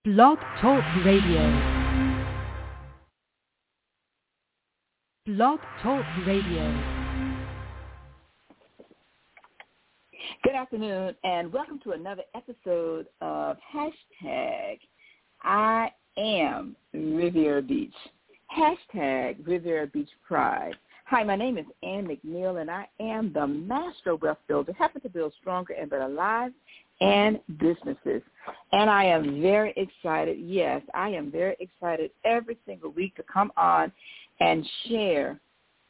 Blog Talk Radio. Blog Talk Radio. Good afternoon, and welcome to another episode of Hashtag I Am Riviera Beach. Hashtag Riviera Beach Pride. Hi, my name is Ann McNeil, and I am the master wealth builder, helping to build stronger and better lives and businesses. And I am very excited. Yes, I am very excited every single week to come on and share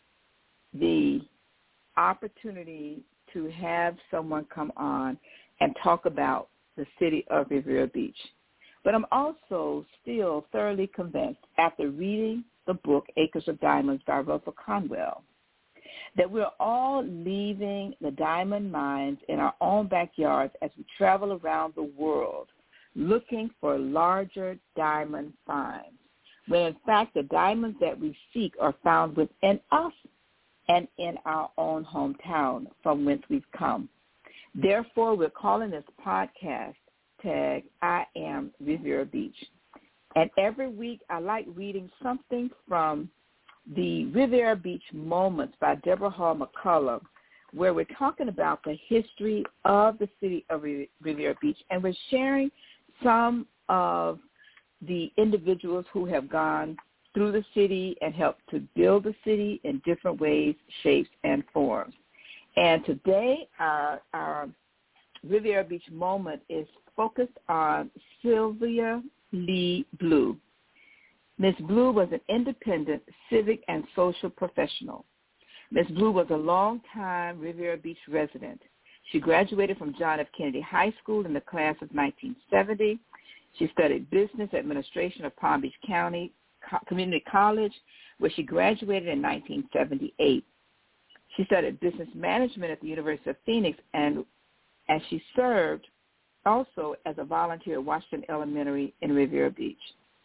the opportunity to have someone come on and talk about the city of Riviera Beach. But I'm also still thoroughly convinced after reading the book Acres of Diamonds by Russell Conwell that we're all leaving the diamond mines in our own backyards as we travel around the world looking for larger diamond finds, when in fact the diamonds that we seek are found within us and in our own hometown from whence we've come. Therefore, we're calling this podcast tag I Am Riviera Beach. And every week I like reading something from the Riviera Beach Moments by Deborah Hall McCullum, where we're talking about the history of the city of Riviera Beach, and we're sharing some of the individuals who have gone through the city and helped to build the city in different ways, shapes, and forms. And today our Riviera Beach Moment is focused on Sylvia Lee Blue. Ms. Blue was an independent civic and social professional. Ms. Blue was a long-time Riviera Beach resident. She graduated from John F. Kennedy High School in the class of 1970. She studied business administration at Palm Beach County Community College, where she graduated in 1978. She studied business management at the University of Phoenix, and as she served also as a volunteer at Washington Elementary in Riviera Beach.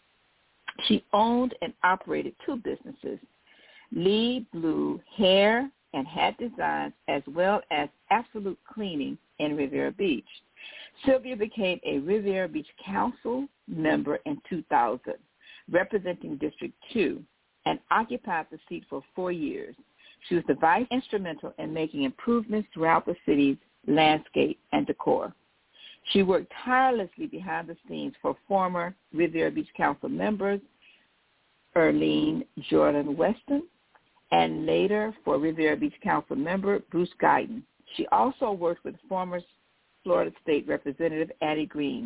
She owned and operated two businesses, Lee Blue Hair and Hat Designs, as well as Absolute Cleaning in Riviera Beach. Sylvia became a Riviera Beach Council member in 2000, representing District 2, and occupied the seat for 4 years. She was the vice instrumental in making improvements throughout the city's landscape and decor. She worked tirelessly behind the scenes for former Riviera Beach Council members Earlene Jordan Weston, and later for Riviera Beach Council member Bruce Guyton. She also worked with former Florida State Representative Addie Green.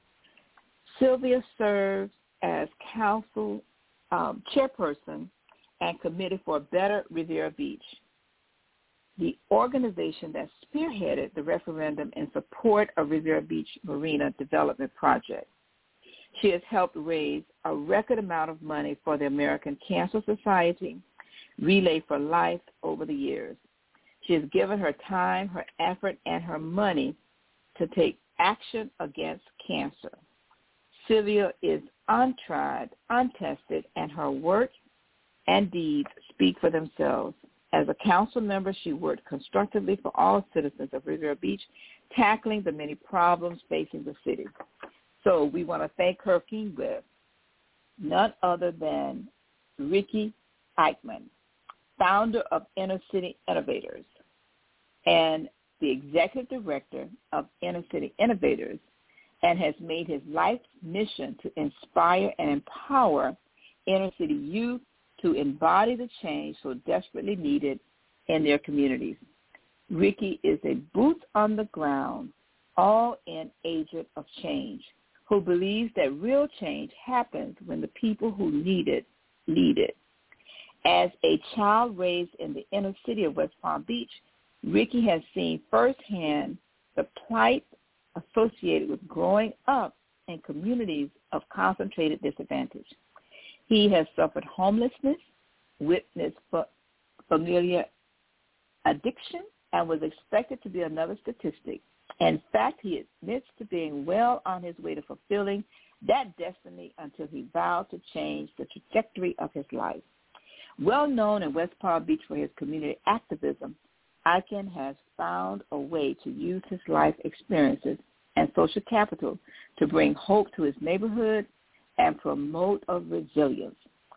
Sylvia serves as council chairperson and committee for Better Riviera Beach, the organization that spearheaded the referendum in support of Riviera Beach Marina Development Project. She has helped raise a record amount of money for the American Cancer Society, Relay for Life over the years. She has given her time, her effort, and her money to take action against cancer. Sylvia is untried, untested, and her work and deeds speak for themselves. As a council member, she worked constructively for all citizens of Riviera Beach, tackling the many problems facing the city. So we want to thank her with none other than Ricky Eichmann, founder of Inner City Innovators and the executive director of Inner City Innovators, and has made his life's mission to inspire and empower inner city youth to embody the change so desperately needed in their communities. Ricky is a boots-on-the-ground, all-in agent of change who believes that real change happens when the people who need it lead it. As a child raised in the inner city of West Palm Beach, Ricky has seen firsthand the plight associated with growing up in communities of concentrated disadvantage. He has suffered homelessness, witnessed familiar addiction, and was expected to be another statistic. In fact, he admits to being well on his way to fulfilling that destiny until he vowed to change the trajectory of his life. Well known in West Palm Beach for his community activism, Eichen has found a way to use his life experiences and social capital to bring hope to his neighborhood and promote a resilience.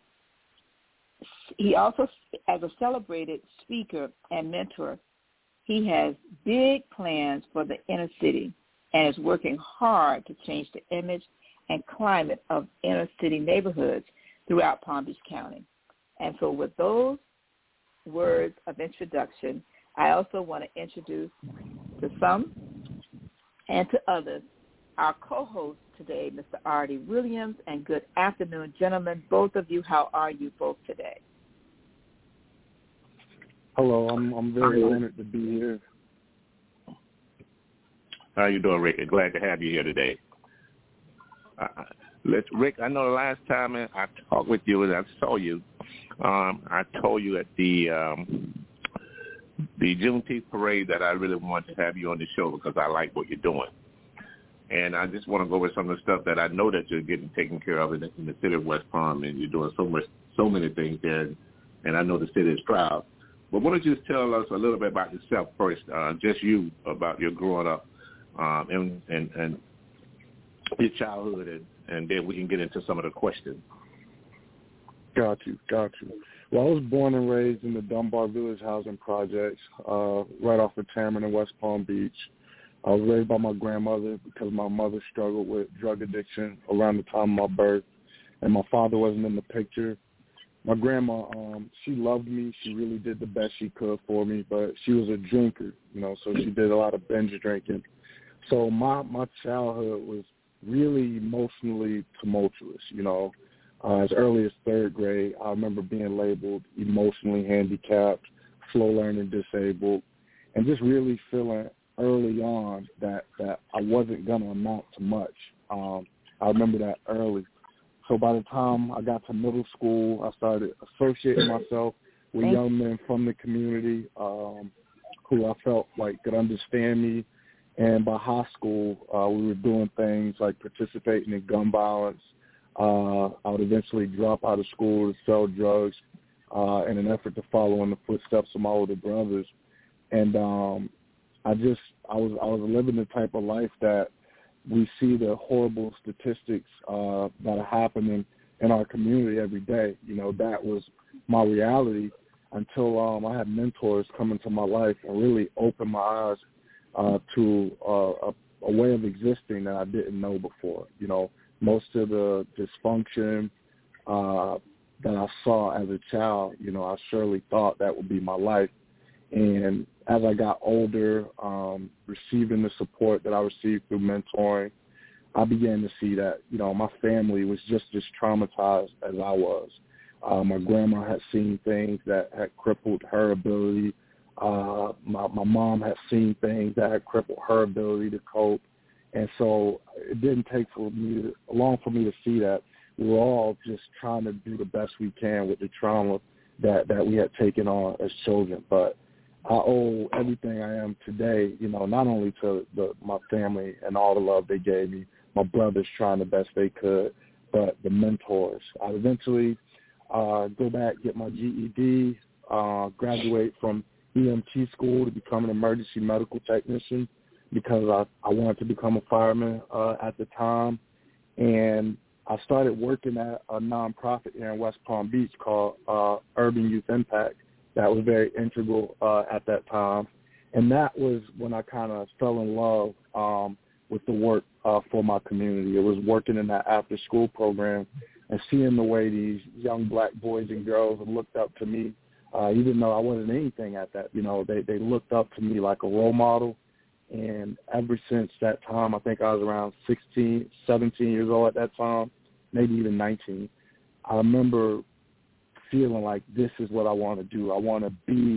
He also, as a celebrated speaker and mentor, he has big plans for the inner city and is working hard to change the image and climate of inner city neighborhoods throughout Palm Beach County. And so with those words of introduction, I also want to introduce to some and to others our co-host today, Mr. Artie Williams, and good afternoon, gentlemen. Both of you, how are you both today? Hello, I'm very honored to be here. How you doing, Rick? Glad to have you here today. Rick, I know the last time I talked with you and I saw you, I told you at the Juneteenth parade that I really wanted to have you on the show because I like what you're doing. And I just want to go over some of the stuff that I know that you're getting taken care of in the city of West Palm, and you're doing so many things there, and I know the city is proud. But why don't you just tell us a little bit about yourself first, just you, about your growing up and your childhood, and then we can get into some of the questions. Got you. Well, I was born and raised in the Dunbar Village housing projects, right off of Tamron in West Palm Beach. I was raised by my grandmother because my mother struggled with drug addiction around the time of my birth, and my father wasn't in the picture. My grandma, she loved me. She really did the best she could for me, but she was a drinker, so she did a lot of binge drinking. So my childhood was really emotionally tumultuous, As early as third grade, I remember being labeled emotionally handicapped, slow learning disabled, and just really feeling early on that I wasn't going to amount to much. I remember that early. So by the time I got to middle school, I started associating myself with young men from the community who I felt like could understand me. And by high school, we were doing things like participating in gun violence. I would eventually drop out of school to sell drugs in an effort to follow in the footsteps of my older brothers. And I was living the type of life that we see the horrible statistics that are happening in our community every day. That was my reality until I had mentors come into my life and really open my eyes to a way of existing that I didn't know before. Most of the dysfunction that I saw as a child, I surely thought that would be my life. And as I got older, receiving the support that I received through mentoring, I began to see that, my family was just as traumatized as I was. My grandma had seen things that had crippled her ability. My mom had seen things that had crippled her ability to cope. And so it didn't take long for me to see that we're all just trying to do the best we can with the trauma that we had taken on as children. But I owe everything I am today, not only to my family and all the love they gave me, my brothers trying the best they could, but the mentors. I eventually go back, get my GED, graduate from EMT school to become an emergency medical technician because I wanted to become a fireman at the time. And I started working at a nonprofit here in West Palm Beach called Urban Youth Impact. That was very integral at that time. And that was when I kind of fell in love with the work for my community. It was working in that after-school program and seeing the way these young black boys and girls looked up to me, even though I wasn't anything at that. They looked up to me like a role model. And ever since that time, I think I was around 16, 17 years old at that time, maybe even 19, I remember feeling like this is what I want to do. I want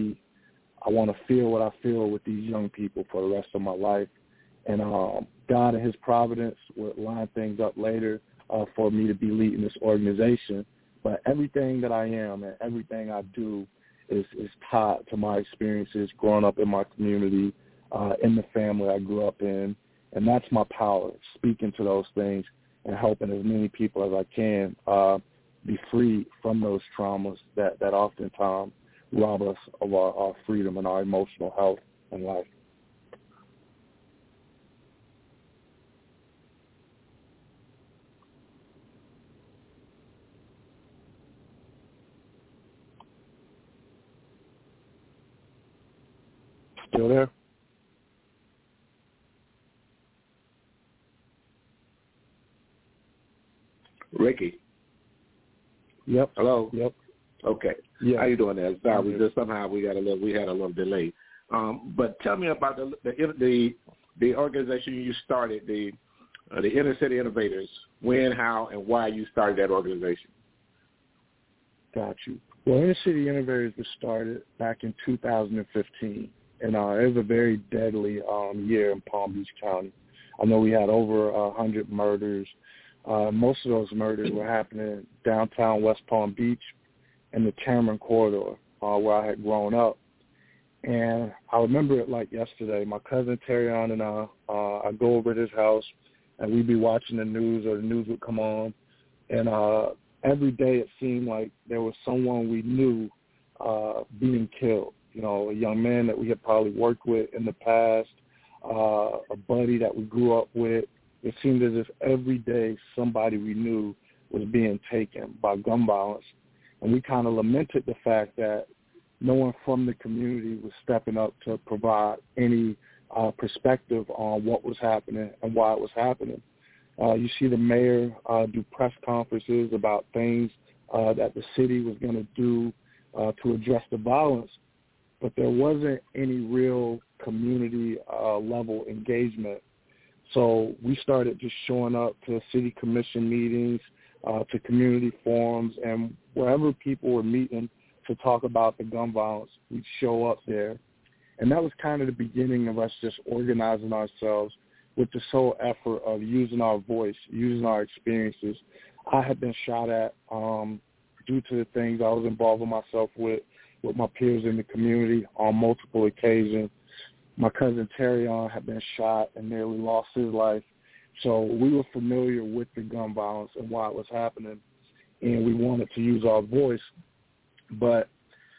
to feel what I feel with these young people for the rest of my life. And God in his providence would line things up later for me to be leading this organization. But everything that I am and everything I do is tied to my experiences growing up in my community, in the family I grew up in. And that's my power, speaking to those things and helping as many people as I can be free from those traumas that oftentimes rob us of our freedom and our emotional health in life. still there? Ricky. Yep. Hello. Yep. Okay. Yeah. How you doing there? Sorry, we had a little delay. But tell me about the organization you started, the Inner City Innovators. When, how, and why you started that organization? Got you. Well, Inner City Innovators was started back in 2015, and it was a very deadly year in Palm Beach County. I know we had over 100 murders. Most of those murders were happening downtown West Palm Beach and the Cameron Corridor, where I had grown up. And I remember it like yesterday. My cousin Terrion and I go over to his house, and we'd be watching the news, or the news would come on. And every day it seemed like there was someone we knew being killed. You know, a young man that we had probably worked with in the past, a buddy that we grew up with. It seemed as if every day somebody we knew was being taken by gun violence. And we kind of lamented the fact that no one from the community was stepping up to provide any perspective on what was happening and why it was happening. You see the mayor do press conferences about things that the city was going to do to address the violence, but there wasn't any real community level engagement. So we started just showing up to city commission meetings, to community forums, and wherever people were meeting to talk about the gun violence, we'd show up there. And that was kind of the beginning of us just organizing ourselves with the sole effort of using our voice, using our experiences. I had been shot at due to the things I was involved with myself with my peers in the community on multiple occasions. My cousin Terrion had been shot and nearly lost his life. So we were familiar with the gun violence and why it was happening, and we wanted to use our voice. But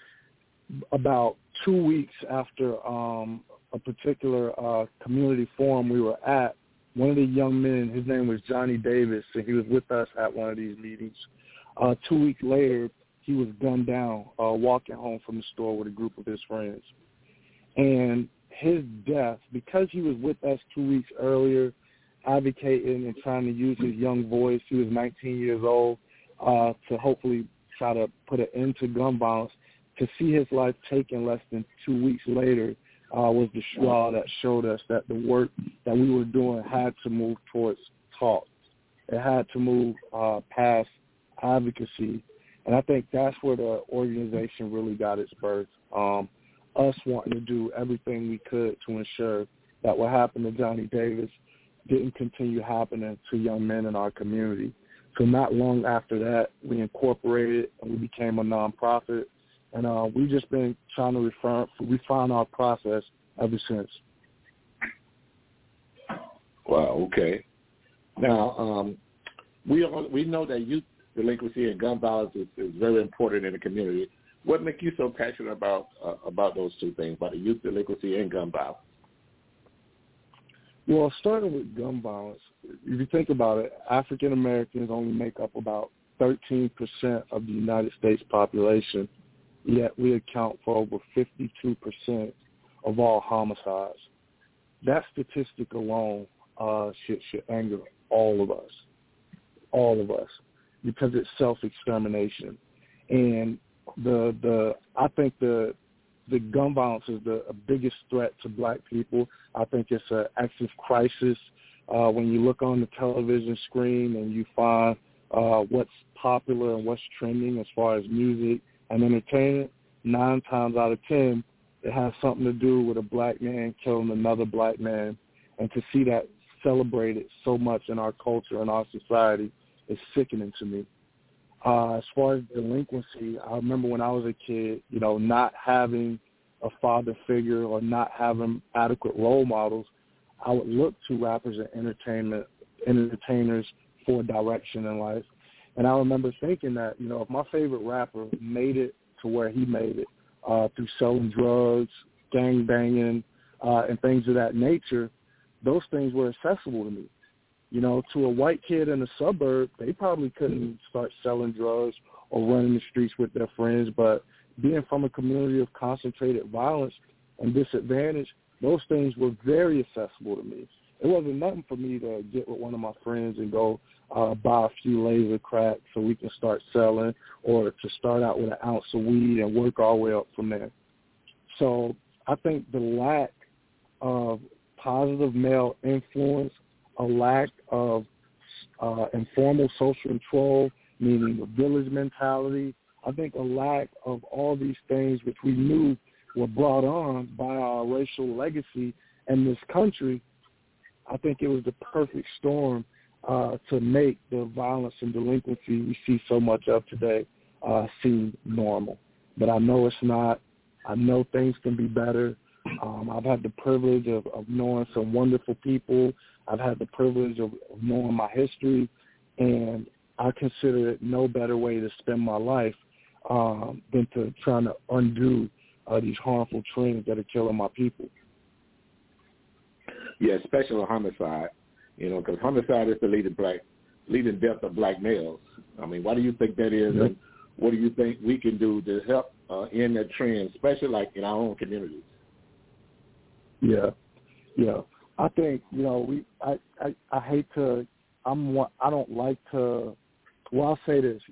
about 2 weeks after a particular community forum we were at, one of the young men, his name was Johnny Davis, and he was with us at one of these meetings. 2 weeks later, he was gunned down walking home from the store with a group of his friends. And his death, because he was with us 2 weeks earlier, advocating and trying to use his young voice, he was 19 years old, to hopefully try to put an end to gun violence, to see his life taken less than 2 weeks later was the straw that showed us that the work that we were doing had to move towards talk. It had to move past advocacy. And I think that's where the organization really got its birth. Us wanting to do everything we could to ensure that what happened to Johnny Davis didn't continue happening to young men in our community. So not long after that, we incorporated and we became a nonprofit. And we've just been trying to refine our process ever since. Wow, okay. Now, we know that youth delinquency and gun violence is very important in the community. What makes you so passionate about those two things, about the youth delinquency and gun violence? Well, starting with gun violence, if you think about it, African Americans only make up about 13% of the United States population, yet we account for over 52% of all homicides. That statistic alone should anger all of us, because it's self-extermination. And I think the gun violence is the biggest threat to black people. I think it's an active crisis. When you look on the television screen and you find what's popular and what's trending as far as music and entertainment, 9 times out of 10, it has something to do with a black man killing another black man. And to see that celebrated so much in our culture and our society is sickening to me. As far as delinquency, I remember when I was a kid, not having a father figure or not having adequate role models, I would look to rappers and entertainers for direction in life. And I remember thinking that, if my favorite rapper made it to where he made it through selling drugs, gang banging, and things of that nature, those things were accessible to me. To a white kid in a suburb, they probably couldn't start selling drugs or running the streets with their friends. But being from a community of concentrated violence, and disadvantaged, those things were very accessible to me. It wasn't nothing for me to get with one of my friends and go buy a few laser cracks so we can start selling, or to start out with an ounce of weed and work our way up from there. So I think the lack of positive male influence, a lack of informal social control, meaning the village mentality, I think a lack of all these things which we knew were brought on by our racial legacy in this country, I think it was the perfect storm to make the violence and delinquency we see so much of today seem normal. But I know it's not. I know things can be better. I've had the privilege of knowing some wonderful people. I've had the privilege of knowing my history, and I consider it no better way to spend my life than to trying to undo these harmful trends that are killing my people. Yeah, especially homicide, because homicide is the leading death of black males. I mean, why do you think that is, and what do you think we can do to help end that trend, especially like in our own communities? Yeah. I think I hate to. I don't like to. Well, I'll say this.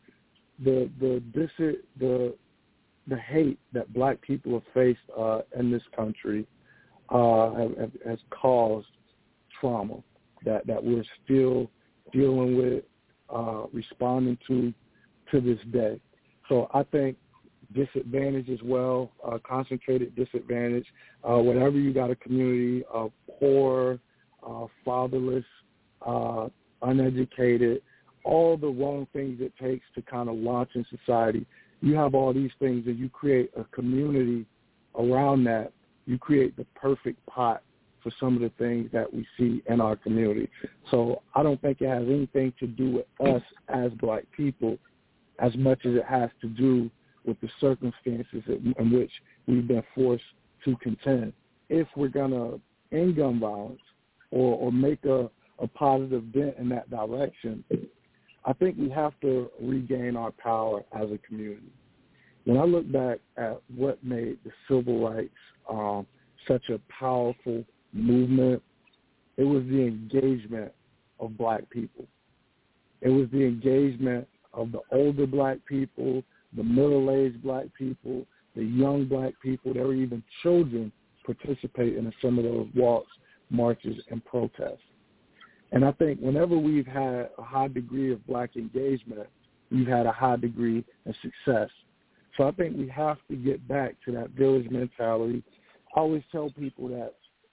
The hate that black people have faced in this country has caused trauma that we're still dealing with, responding to this day. So I think disadvantage as well, concentrated disadvantage, whenever you got a community of poor, fatherless, uneducated, all the wrong things it takes to kind of launch in society. You have all these things and you create a community around that. You create the perfect pot for some of the things that we see in our community. So I don't think it has anything to do with us as black people as much as it has to do with the circumstances in which we've been forced to contend. If we're going to end gun violence or make a positive dent in that direction, I think we have to regain our power as a community. When I look back at what made the civil rights such a powerful movement, it was the engagement of black people. It was the engagement of the older black people, the middle-aged black people, the young black people. There were even children participating in some of those walks, marches, and protests. And I think whenever we've had a high degree of black engagement, we've had a high degree of success. So I think we have to get back to that village mentality. I always tell people that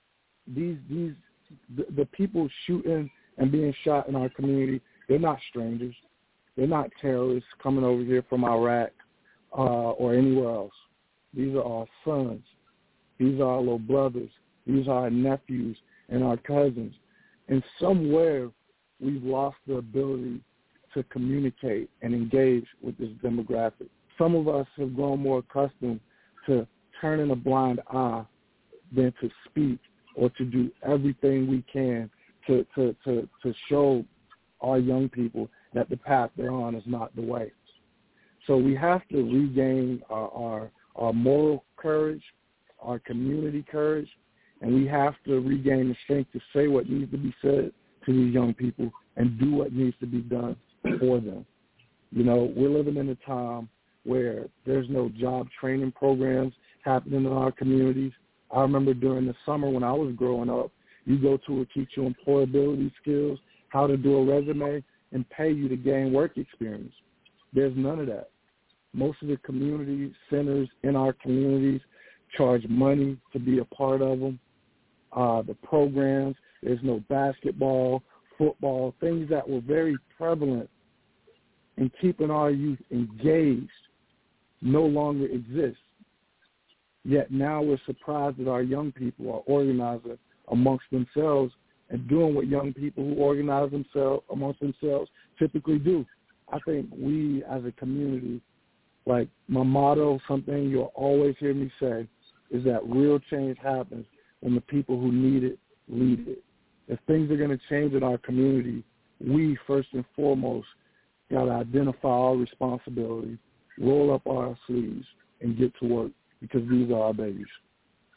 the people shooting and being shot in our community, they're not strangers. They're not terrorists coming over here from Iraq or anywhere else. These are our sons. These are our little brothers. These are our nephews and our cousins. And somewhere we've lost the ability to communicate and engage with this demographic. Some of us have grown more accustomed to turning a blind eye than to speak or to do everything we can to show our young people that the path they're on is not the way. So we have to regain our moral courage, our community courage, and we have to regain the strength to say what needs to be said to these young people and do what needs to be done for them. We're living in a time where there's no job training programs happening in our communities. I remember during the summer when I was growing up, you go to a teach you employability skills, how to do a resume, and pay you to gain work experience. There's none of that. Most of the community centers in our communities charge money to be a part of them. The programs, there's no basketball, football, things that were very prevalent in keeping our youth engaged no longer exist. Yet now we're surprised that our young people are organizing amongst themselves and doing what young people who organize themselves amongst themselves typically do. I think we as a community, like my motto, something you'll always hear me say, is that real change happens when the people who need it lead it. If things are going to change in our community, we first and foremost got to identify our responsibility, roll up our sleeves, and get to work because these are our babies.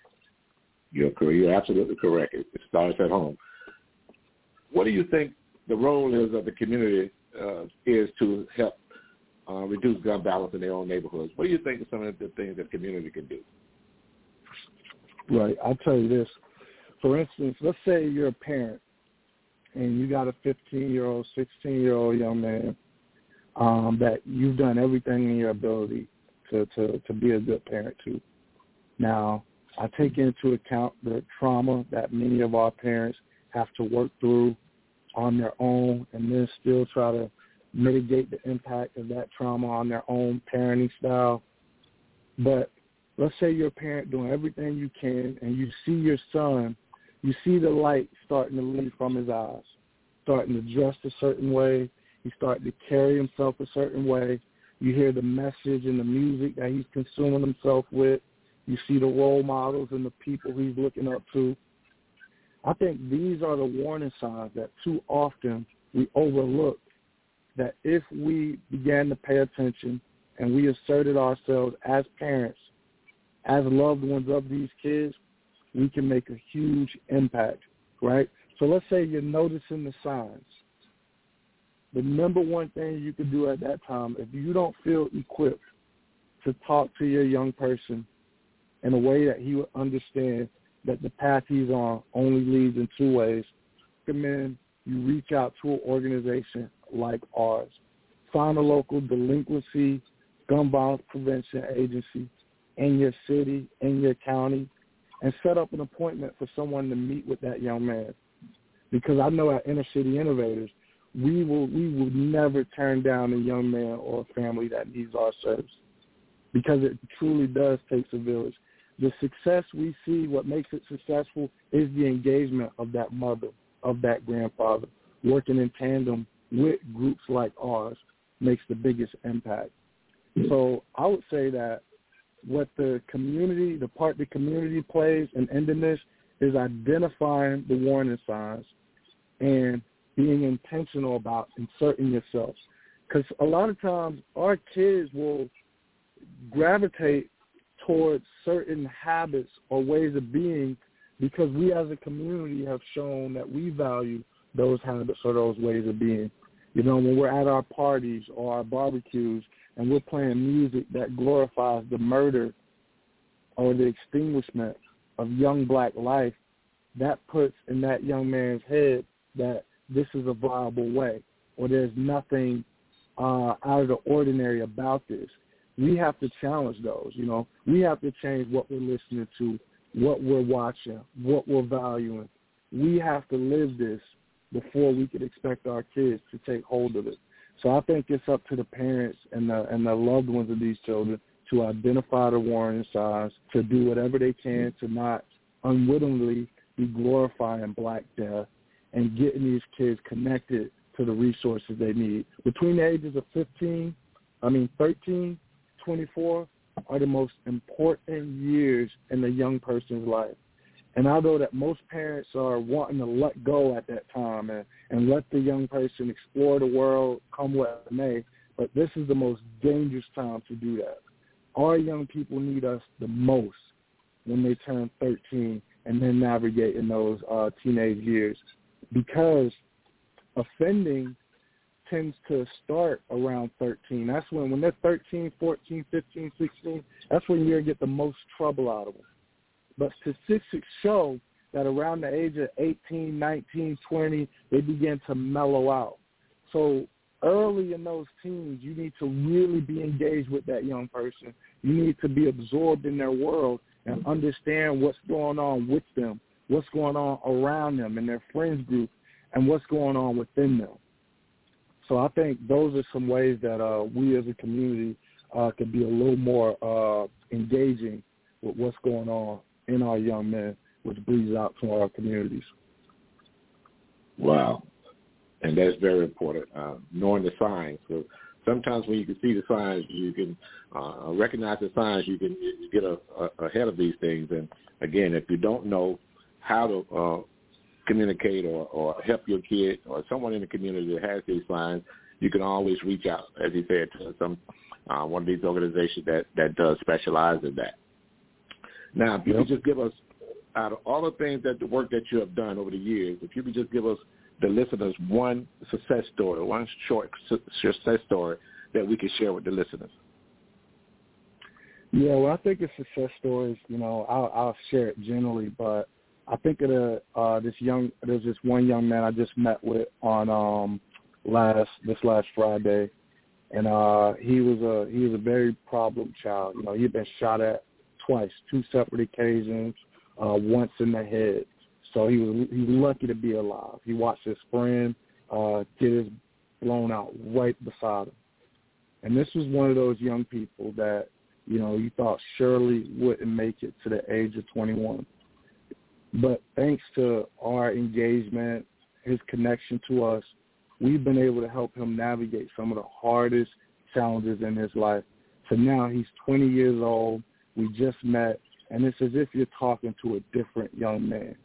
You're absolutely correct. It starts at home. What do you think the role is of the community is to help reduce gun violence in their own neighborhoods? What do you think are some of the things that the community can do? Right. I'll tell you this. For instance, let's say you're a parent and you got a 15-year-old, 16-year-old young man that you've done everything in your ability to be a good parent to. Now, I take into account the trauma that many of our parents have to work through on their own and then still try to mitigate the impact of that trauma on their own parenting style. But let's say you're a parent doing everything you can and you see your son, you see the light starting to leave from his eyes, starting to dress a certain way, he's starting to carry himself a certain way. You hear the message and the music that he's consuming himself with. You see the role models and the people he's looking up to. I think these are the warning signs that too often we overlook, that if we began to pay attention and we asserted ourselves as parents, as loved ones of these kids, we can make a huge impact, right? So let's say you're noticing the signs. The number one thing you can do at that time, if you don't feel equipped to talk to your young person in a way that he would understand that the path he's on only leads in two ways, I recommend you reach out to an organization like ours. Find a local delinquency, gun violence prevention agency in your city, in your county, and set up an appointment for someone to meet with that young man. Because I know at Inner City Innovators, we will never turn down a young man or a family that needs our service, because it truly does take a village. The success we see, what makes it successful, is the engagement of that mother, of that grandfather. Working in tandem with groups like ours makes the biggest impact. So I would say that what the community, the part the community plays in ending this, is identifying the warning signs and being intentional about inserting yourself. Because a lot of times our kids will gravitate towards certain habits or ways of being because we as a community have shown that we value those habits or those ways of being. You know, when we're at our parties or our barbecues and we're playing music that glorifies the murder or the extinguishment of young black life, that puts in that young man's head that this is a viable way, or there's nothing out of the ordinary about this. We have to challenge those, you know. We have to change what we're listening to, what we're watching, what we're valuing. We have to live this before we could expect our kids to take hold of it. So I think it's up to the parents and the loved ones of these children to identify the warning signs, to do whatever they can to not unwittingly be glorifying Black death and getting these kids connected to the resources they need. Between the ages of 13, 24 are the most important years in a young person's life. And I know that most parents are wanting to let go at that time and let the young person explore the world, come what may, but this is the most dangerous time to do that. Our young people need us the most when they turn 13 and then navigate in those teenage years, because offending tends to start around 13. That's when they're 13, 14, 15, 16, that's when you're going to get the most trouble out of them. But statistics show that around the age of 18, 19, 20, they begin to mellow out. So early in those teens, you need to really be engaged with that young person. You need to be absorbed in their world and understand what's going on with them, what's going on around them and their friends group, and what's going on within them. So I think those are some ways that we as a community can be a little more engaging with what's going on in our young men, which bleeds out to our communities. Wow. And that's very important, knowing the signs. So sometimes when you can see the signs, you can recognize the signs, you can get ahead of these things. And, again, if you don't know how to communicate or help your kid or someone in the community that has these signs, you can always reach out, as you said, to some one of these organizations that does specialize in that. Now, if you could just give us out of all the things that the work that you have done over the years, if you could just give us, the listeners, one success story, one short success story that we could share with the listeners. Yeah, well, I think of success stories, I'll share it generally, but I think of there's this one young man I just met with on this last Friday, and he was a very problem child. He'd been shot at twice, 2 separate occasions, once in the head. So he was lucky to be alive. He watched his friend get his blown out right beside him. And this was one of those young people that, you thought surely wouldn't make it to the age of 21. But thanks to our engagement, his connection to us, we've been able to help him navigate some of the hardest challenges in his life. So now he's 20 years old. We just met, and it's as if you're talking to a different young man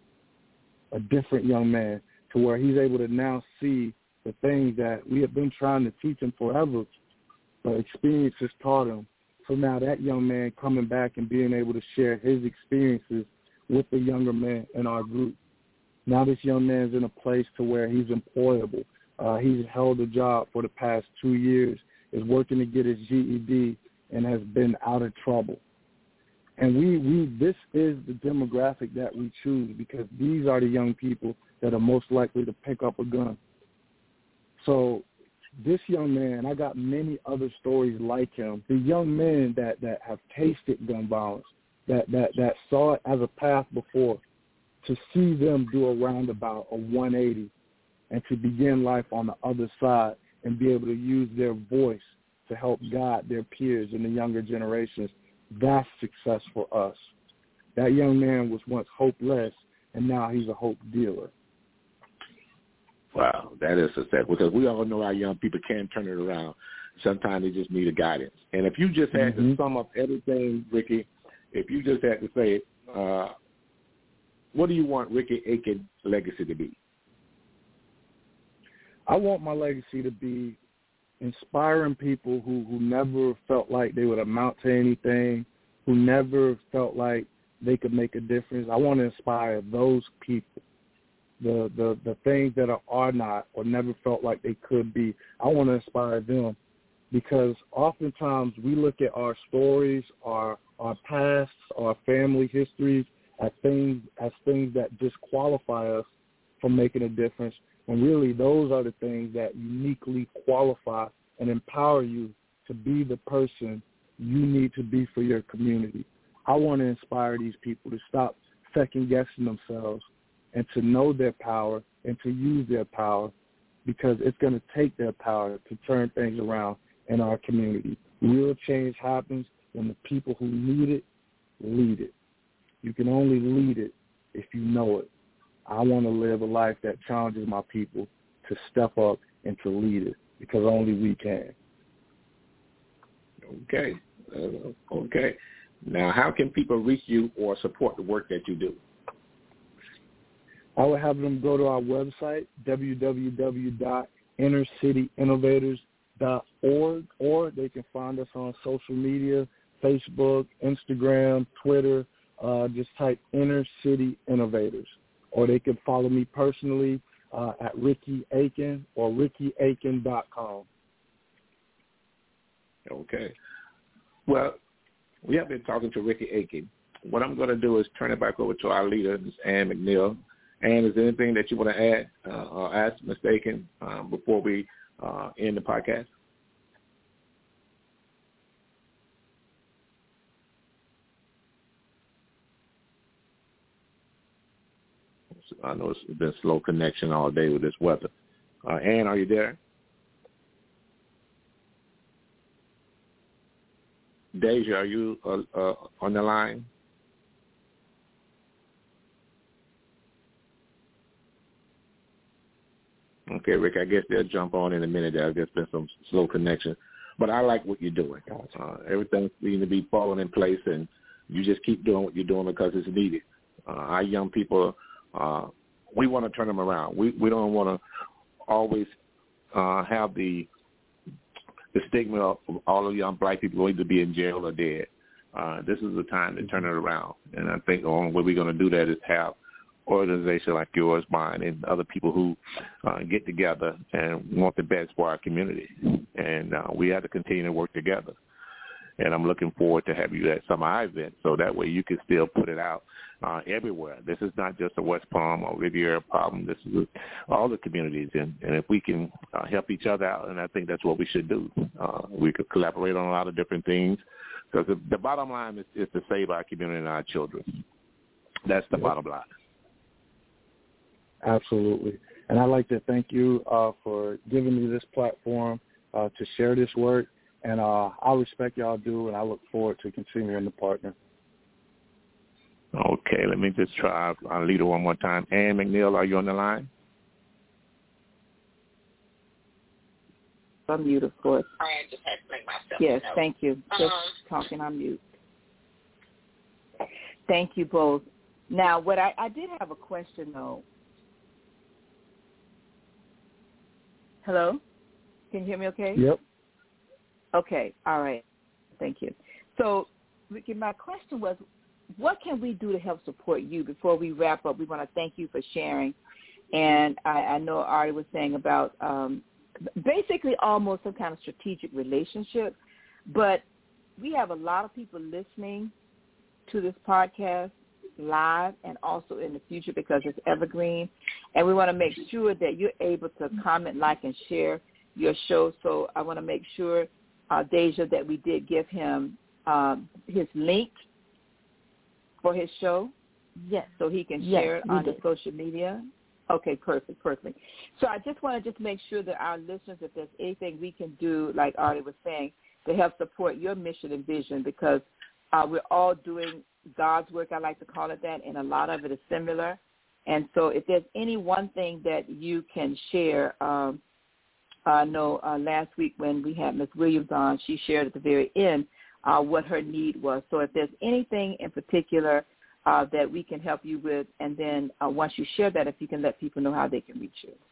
to where he's able to now see the things that we have been trying to teach him forever, but experience has taught him. So now that young man coming back and being able to share his experiences with the younger man in our group. Now this young man's in a place to where he's employable. He's held a job for the past 2 years, is working to get his GED, and has been out of trouble. And this is the demographic that we choose because these are the young people that are most likely to pick up a gun. So this young man, I got many other stories like him, the young men that have tasted gun violence, that saw it as a path before, to see them do a roundabout, a 180, and to begin life on the other side and be able to use their voice to help guide their peers in the younger generations. That's success for us. That young man was once hopeless, and now he's a hope dealer. Wow, that is success, because we all know our young people can turn it around. Sometimes they just need a guidance. And if you just had to sum up everything, Ricky, if you just had to say, what do you want Ricky Aiken's legacy to be? I want my legacy to be inspiring people who never felt like they would amount to anything, who never felt like they could make a difference. I want to inspire those people, the things that are not or never felt like they could be. I want to inspire them because oftentimes we look at our stories, our pasts, our family histories as things that disqualify us from making a difference. And really, those are the things that uniquely qualify and empower you to be the person you need to be for your community. I want to inspire these people to stop second-guessing themselves and to know their power and to use their power, because it's going to take their power to turn things around in our community. Real change happens when the people who lead it. You can only lead it if you know it. I want to live a life that challenges my people to step up and to lead it, because only we can. Okay. Okay. Now, how can people reach you or support the work that you do? I would have them go to our website, www.innercityinnovators.org, or they can find us on social media, Facebook, Instagram, Twitter. Just type Inner City Innovators. Or they can follow me personally at Ricky Aiken or rickyaiken.com. Okay. Well, we have been talking to Ricky Aiken. What I'm going to do is turn it back over to our leader, Ms. Ann McNeil. Ann, is there anything that you want to add or ask Ms. Aiken before we end the podcast? I know it's been slow connection all day with this weather. Ann, are you there? Deja, are you on the line? Okay, Rick, I guess they'll jump on in a minute. There's just been some slow connection. But I like what you're doing. Everything seems to be falling in place, and you just keep doing what you're doing because it's needed. Our young people, we want to turn them around. We don't want to always have the stigma of all the young black people going to be in jail or dead. this is the time to turn it around. And I think the only way we're going to do that is have organizations like yours, mine, and other people who get together and want the best for our community. And we have to continue to work together. And I'm looking forward to having you at some of our events so that way you can still put it out everywhere. This is not just a West Palm or Riviera problem. This is all the communities. And if we can help each other out, and I think that's what we should do. We could collaborate on a lot of different things because the bottom line is to save our community and our children. That's the bottom line. Absolutely. And I'd like to thank you for giving me this platform to share this work. And I respect y'all do, and I look forward to continuing to partner. Okay, let me just try our leader one more time. Ann McNeil, are you on the line? I'm mute, of course. I just had to make myself Yes, know. thank you. Just talking on mute. Thank you both. Now, what I did have a question, though. Hello? Can you hear me okay? Yep. Okay, all right. Thank you. So, Ricky, my question was, what can we do to help support you? Before we wrap up, we want to thank you for sharing. And I know Artie was saying about basically almost some kind of strategic relationship. But we have a lot of people listening to this podcast live and also in the future because it's evergreen. And we want to make sure that you're able to comment, like, and share your show. So I want to make sure, Deja, that we did give him his link for his show. Yes. So he can share it on his social media. Okay, perfect. So I just want to make sure that our listeners, if there's anything we can do, like Artie was saying, to help support your mission and vision, because we're all doing God's work, I like to call it that, and a lot of it is similar. And so if there's any one thing that you can share, I know last week when we had Ms. Williams on, she shared at the very end what her need was. So if there's anything in particular that we can help you with, and then once you share that, if you can let people know how they can reach you.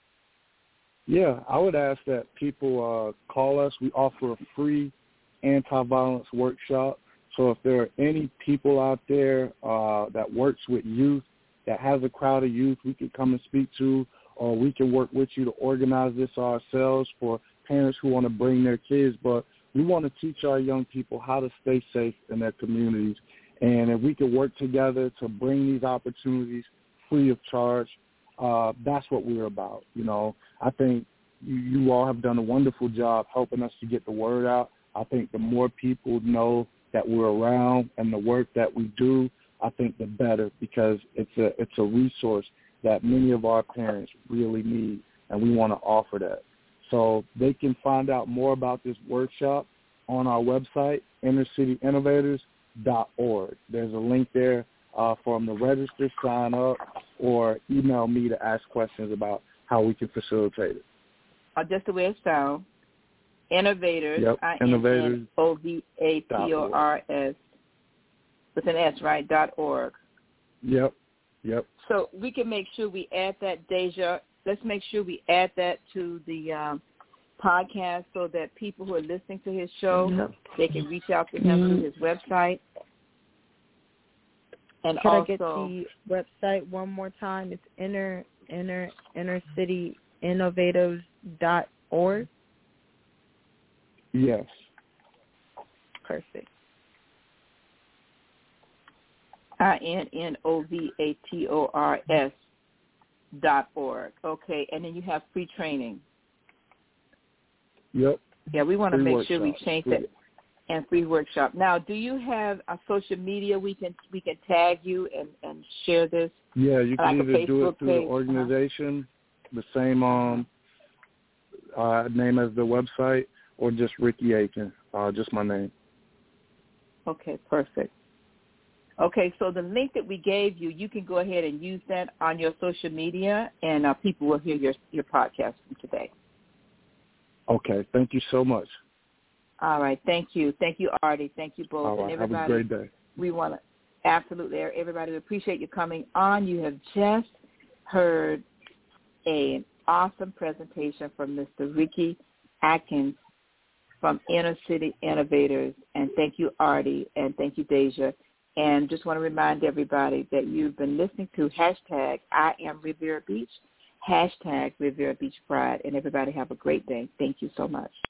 Yeah, I would ask that people call us. We offer a free anti-violence workshop. So if there are any people out there that works with youth, that has a crowd of youth we could come and speak to, or we can work with you to organize this ourselves for parents who want to bring their kids. But we want to teach our young people how to stay safe in their communities. And if we can work together to bring these opportunities free of charge, that's what we're about. You know, I think you all have done a wonderful job helping us to get the word out. I think the more people know that we're around and the work that we do, I think the better, because it's a resource that many of our parents really need, and we want to offer that. So they can find out more about this workshop on our website, innercityinnovators.org. There's a link there for them to register, sign up, or email me to ask questions about how we can facilitate it. Just the way it sounds. Innovators, yep. Innovators, INNOVATORS, with an S, right, .org. Yep. So we can make sure we add that, Deja. Let's make sure we add that to the podcast so that people who are listening to his show, they can reach out to him through his website. And Could also, I get the website one more time? It's innercityinnovators.org. Yes. Perfect. INNOVATORS.org. Okay, and then you have free training. Yep. Yeah, we want to make sure we workshops. change that. And free workshop. Now, do you have a social media we can tag you and share this? Yeah, you can like either do it through page. the organization, the same name as the website, or just Ricky Aiken, just my name. Okay, perfect. Okay, so the link that we gave you, you can go ahead and use that on your social media, and people will hear your podcast from today. Okay, thank you so much. All right, thank you. Thank you, Artie. Thank you both. All right, and everybody, have a great day. We want to, absolutely, everybody, we appreciate you coming on. You have just heard an awesome presentation from Mr. Ricky Atkins, from Inner City Innovators. And thank you, Artie, and thank you, Deja. And just want to remind everybody that you've been listening to hashtag I Am Riviera Beach, hashtag Riviera Beach Pride. And everybody have a great day. Thank you so much.